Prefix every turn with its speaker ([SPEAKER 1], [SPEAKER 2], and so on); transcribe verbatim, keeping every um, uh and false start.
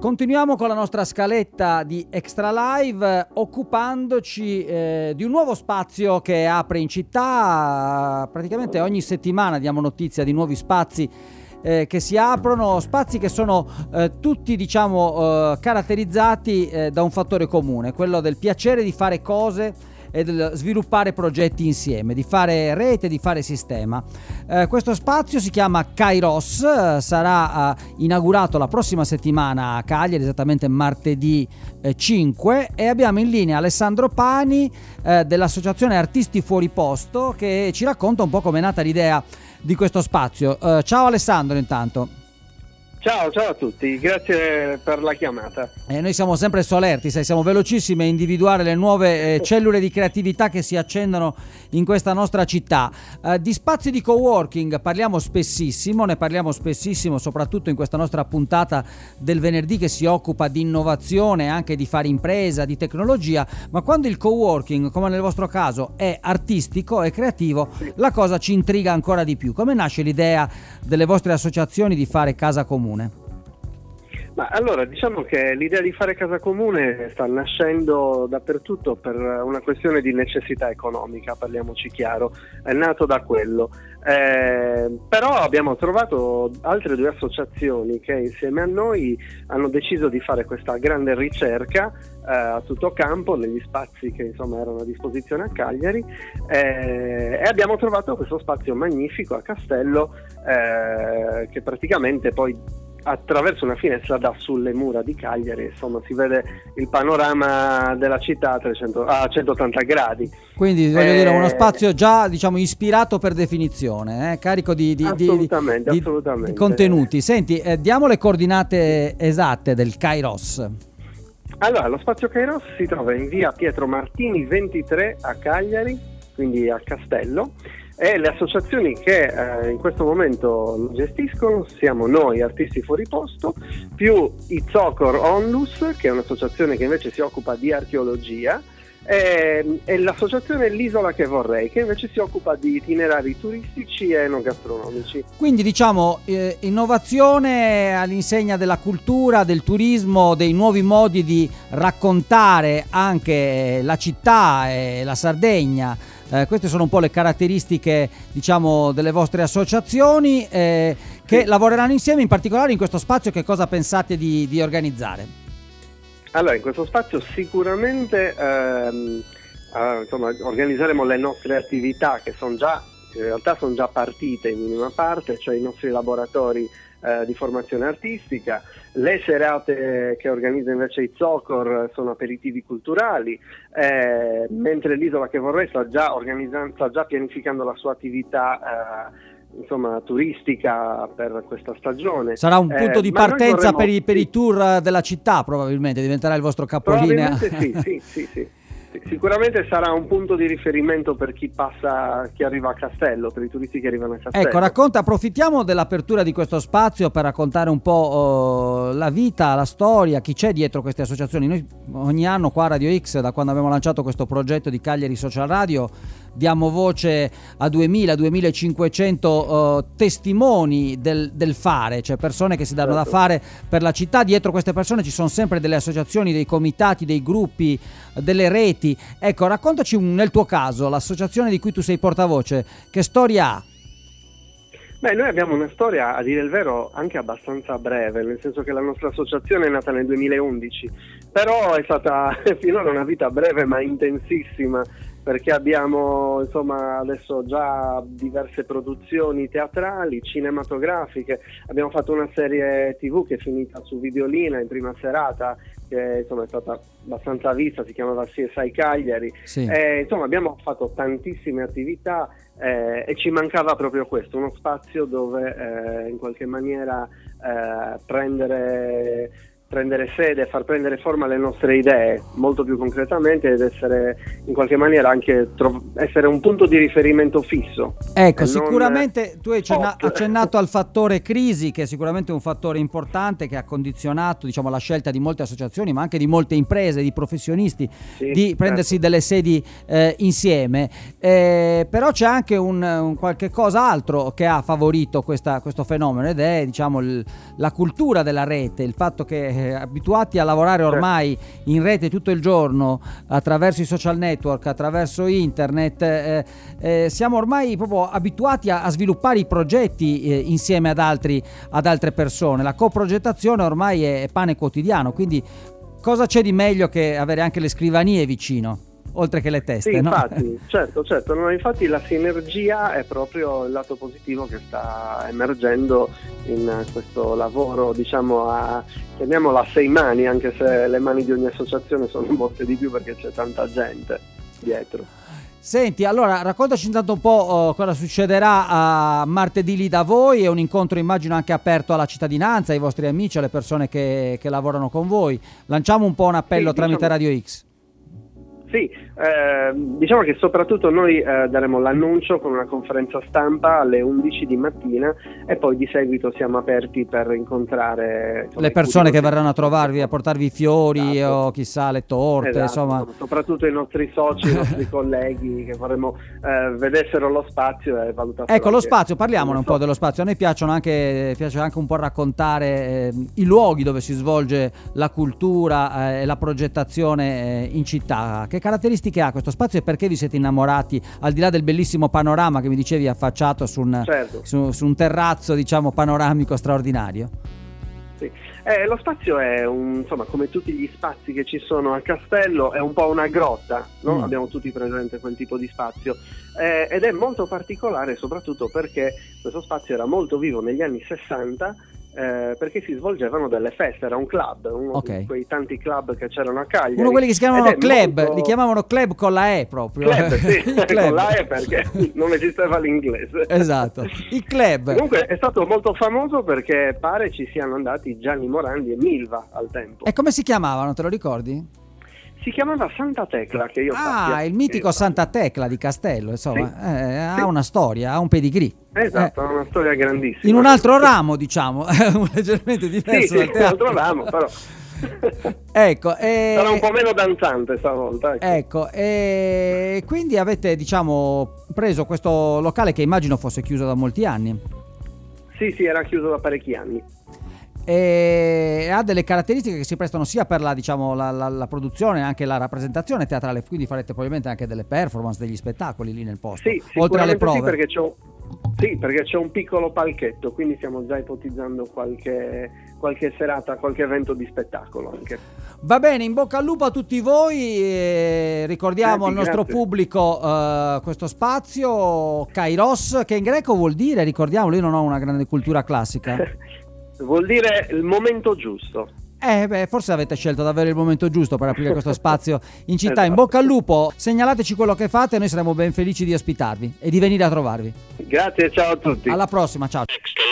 [SPEAKER 1] Continuiamo con la nostra scaletta di Extra Live, occupandoci eh, di un nuovo spazio che apre in città. Praticamente ogni settimana diamo notizia di nuovi spazi eh, che si aprono, spazi che sono eh, tutti diciamo eh, caratterizzati eh, da un fattore comune, quello del piacere di fare cose e del sviluppare progetti insieme, di fare rete, di fare sistema. Eh, questo spazio si chiama Kairos, eh, sarà eh, inaugurato la prossima settimana a Cagliari, esattamente martedì eh, cinque, e abbiamo in linea Alessandro Pani eh, dell'Associazione Artisti Fuori Posto, che ci racconta un po' come è nata l'idea di questo spazio. Eh, ciao Alessandro intanto.
[SPEAKER 2] Ciao, ciao a tutti, grazie per la chiamata.
[SPEAKER 1] Eh, noi siamo sempre solerti, sai, siamo velocissimi a individuare le nuove eh, cellule di creatività che si accendono in questa nostra città. Eh, di spazi di coworking parliamo spessissimo, ne parliamo spessissimo soprattutto in questa nostra puntata del venerdì che si occupa di innovazione, anche di fare impresa, di tecnologia, ma quando il coworking, come nel vostro caso, è artistico e creativo, sì, la cosa ci intriga ancora di più. Come nasce l'idea delle vostre associazioni di fare casa comune?
[SPEAKER 2] Ma allora, diciamo che l'idea di fare casa comune sta nascendo dappertutto per una questione di necessità economica, parliamoci chiaro, è nato da quello. Eh, però abbiamo trovato altre due associazioni che insieme a noi hanno deciso di fare questa grande ricerca eh, a tutto campo negli spazi che insomma erano a disposizione a Cagliari, eh, e abbiamo trovato questo spazio magnifico a Castello eh, che praticamente poi attraverso una finestra dà sulle mura di Cagliari, insomma si vede il panorama della città a, trecento, a centottanta gradi.
[SPEAKER 1] Quindi voglio eh, dire uno spazio già diciamo ispirato per definizione, eh, carico di, di,
[SPEAKER 2] assolutamente,
[SPEAKER 1] di,
[SPEAKER 2] assolutamente.
[SPEAKER 1] di contenuti. Senti, eh, diamo le coordinate esatte del Kairos.
[SPEAKER 2] Allora, lo spazio Kairos si trova in via Pietro Martini ventitré a Cagliari, quindi a Castello. E le associazioni che eh, in questo momento lo gestiscono siamo noi, Artisti Fuori Posto, più i Zocor Onlus, che è un'associazione che invece si occupa di archeologia, e, e l'associazione L'Isola che Vorrei, che invece si occupa di itinerari turistici e enogastronomici.
[SPEAKER 1] Quindi diciamo eh, innovazione all'insegna della cultura, del turismo, dei nuovi modi di raccontare anche la città e la Sardegna. Eh, queste sono un po' le caratteristiche diciamo delle vostre associazioni eh, che sì. lavoreranno insieme. In particolare in questo spazio che cosa pensate di, di organizzare?
[SPEAKER 2] Allora, in questo spazio sicuramente ehm, eh, insomma, organizzeremo le nostre attività che sono già, in realtà sono già partite in minima parte, cioè i nostri laboratori eh, di formazione artistica. Le serate che organizza invece i Zocor sono aperitivi culturali, eh, mentre l'Isola che Vorrei sta già organizzando, sta già pianificando la sua attività eh, insomma turistica per questa stagione.
[SPEAKER 1] Sarà un punto
[SPEAKER 2] eh,
[SPEAKER 1] di partenza
[SPEAKER 2] vorremmo...
[SPEAKER 1] per, i, per i tour della città, probabilmente diventerà il vostro capolinea.
[SPEAKER 2] Probabilmente sì, sì, sì, sì. Sicuramente sarà un punto di riferimento per chi passa, chi arriva a Castello, per i turisti che arrivano a Castello.
[SPEAKER 1] Ecco, racconta, approfittiamo dell'apertura di questo spazio per raccontare un po' uh, la vita, la storia, chi c'è dietro queste associazioni. Noi ogni anno qua a Radio X, da quando abbiamo lanciato questo progetto di Cagliari Social Radio, diamo voce a duemila duemilacinquecento uh, testimoni del, del fare, cioè persone che si danno certo. da fare per la città. Dietro queste persone ci sono sempre delle associazioni, dei comitati, dei gruppi, delle reti. Ecco, raccontaci un, nel tuo caso, l'associazione di cui tu sei portavoce, che storia ha?
[SPEAKER 2] Beh, noi abbiamo una storia, a dire il vero, anche abbastanza breve, nel senso che la nostra associazione è nata nel duemilaundici, però è stata finora una vita breve ma intensissima, perché abbiamo insomma adesso già diverse produzioni teatrali, cinematografiche, abbiamo fatto una serie tivù che è finita su Videolina in prima serata, che insomma è stata abbastanza vista, si chiamava C S I Cagliari, sì. eh, insomma abbiamo fatto tantissime attività eh, e ci mancava proprio questo, uno spazio dove eh, in qualche maniera eh, prendere prendere sede, far prendere forma alle nostre idee molto più concretamente ed essere in qualche maniera anche tro- essere un punto di riferimento fisso.
[SPEAKER 1] Ecco, sicuramente tu hai accenna- accennato al fattore crisi, che è sicuramente un fattore importante che ha condizionato diciamo la scelta di molte associazioni ma anche di molte imprese, di professionisti sì, di prendersi certo. delle sedi eh, insieme, eh, però c'è anche un, un qualche cosa altro che ha favorito questa, questo fenomeno ed è diciamo il, la cultura della rete, il fatto che eh, abituati a lavorare ormai in rete tutto il giorno attraverso i social network, attraverso internet, eh, eh, siamo ormai proprio abituati a, a sviluppare i progetti eh, insieme ad altri, ad altre persone. La coprogettazione ormai è, è pane quotidiano, quindi cosa c'è di meglio che avere anche le scrivanie vicino, oltre che le teste?
[SPEAKER 2] Sì,
[SPEAKER 1] no?
[SPEAKER 2] infatti, certo, certo, no, infatti la sinergia è proprio il lato positivo che sta emergendo in questo lavoro, diciamo, a, chiamiamolo a sei mani, anche se le mani di ogni associazione sono molte di più perché c'è tanta gente dietro.
[SPEAKER 1] Senti, allora raccontaci intanto un po' uh, cosa succederà a martedì lì da voi. È un incontro, immagino, anche aperto alla cittadinanza, ai vostri amici, alle persone che, che lavorano con voi. Lanciamo un po' un appello
[SPEAKER 2] sì,
[SPEAKER 1] tramite
[SPEAKER 2] diciamo...
[SPEAKER 1] Radio X.
[SPEAKER 2] Sì, eh, diciamo che soprattutto noi eh, daremo l'annuncio con una conferenza stampa alle undici di mattina e poi di seguito siamo aperti per incontrare insomma,
[SPEAKER 1] le persone che verranno a trovarvi, a portarvi i fiori, esatto, o chissà le torte,
[SPEAKER 2] esatto,
[SPEAKER 1] insomma.
[SPEAKER 2] Soprattutto i nostri soci, i nostri colleghi che vorremmo eh, vedessero lo spazio e valutassero.
[SPEAKER 1] Ecco, lo spazio, parliamone un po' dello spazio. A noi piacciono anche, piace anche un po' raccontare eh, i luoghi dove si svolge la cultura e eh, la progettazione eh, in città. Che caratteristiche ha questo spazio e perché vi siete innamorati, al di là del bellissimo panorama che mi dicevi affacciato su un,
[SPEAKER 2] certo.
[SPEAKER 1] su, su un terrazzo, diciamo, panoramico straordinario?
[SPEAKER 2] Sì. Eh, lo spazio è un, insomma, come tutti gli spazi che ci sono a Castello, è un po' una grotta, no? Mm. Abbiamo tutti presente quel tipo di spazio eh, ed è molto particolare soprattutto perché questo spazio era molto vivo negli anni sessanta. Eh, perché si svolgevano delle feste, era un club, uno
[SPEAKER 1] okay.
[SPEAKER 2] di quei tanti club che c'erano a Cagliari.
[SPEAKER 1] Uno di quelli che si chiamavano club,
[SPEAKER 2] molto...
[SPEAKER 1] li chiamavano club con la E proprio.
[SPEAKER 2] Club, sì,
[SPEAKER 1] club.
[SPEAKER 2] Con la E perché non esisteva l'inglese.
[SPEAKER 1] Esatto, il club.
[SPEAKER 2] Comunque è stato molto famoso perché pare ci siano andati Gianni Morandi e Milva al tempo.
[SPEAKER 1] E come si chiamavano, te lo ricordi?
[SPEAKER 2] Si chiamava Santa Tecla, che io
[SPEAKER 1] Ah,
[SPEAKER 2] sappia.
[SPEAKER 1] il mitico
[SPEAKER 2] esatto.
[SPEAKER 1] Santa Tecla di Castello, insomma,
[SPEAKER 2] sì.
[SPEAKER 1] eh, ha
[SPEAKER 2] sì.
[SPEAKER 1] una storia, ha un pedigree.
[SPEAKER 2] Esatto,
[SPEAKER 1] eh.
[SPEAKER 2] ha una storia grandissima.
[SPEAKER 1] In un altro ramo, diciamo, leggermente diverso
[SPEAKER 2] sì,
[SPEAKER 1] dal
[SPEAKER 2] sì,
[SPEAKER 1] teatro.
[SPEAKER 2] un altro ramo, però.
[SPEAKER 1] Ecco, e...
[SPEAKER 2] sarà un po' meno danzante stavolta. Ecco,
[SPEAKER 1] ecco e quindi avete, diciamo, preso questo locale che immagino fosse chiuso da molti anni.
[SPEAKER 2] Sì, sì, era chiuso da parecchi anni.
[SPEAKER 1] E ha delle caratteristiche che si prestano sia per la, diciamo, la, la, la produzione, anche la rappresentazione teatrale, quindi farete probabilmente anche delle performance, degli spettacoli lì nel posto,
[SPEAKER 2] sì,
[SPEAKER 1] oltre alle prove.
[SPEAKER 2] Sì, perché c'è un, sì, perché c'è un piccolo palchetto, quindi stiamo già ipotizzando qualche, qualche serata, qualche evento di spettacolo anche.
[SPEAKER 1] Va bene, in bocca al lupo a tutti voi, e ricordiamo
[SPEAKER 2] Grazie,
[SPEAKER 1] al nostro
[SPEAKER 2] grazie.
[SPEAKER 1] pubblico uh, questo spazio Kairos, che in greco vuol dire, ricordiamolo, io non ho una grande cultura classica.
[SPEAKER 2] Vuol dire il momento giusto.
[SPEAKER 1] Eh beh, forse avete scelto davvero il momento giusto per aprire questo spazio in città.
[SPEAKER 2] Esatto.
[SPEAKER 1] In bocca al lupo, segnalateci quello che fate e noi saremo ben felici di ospitarvi e di venire a trovarvi.
[SPEAKER 2] Grazie, ciao a tutti.
[SPEAKER 1] Alla prossima, ciao.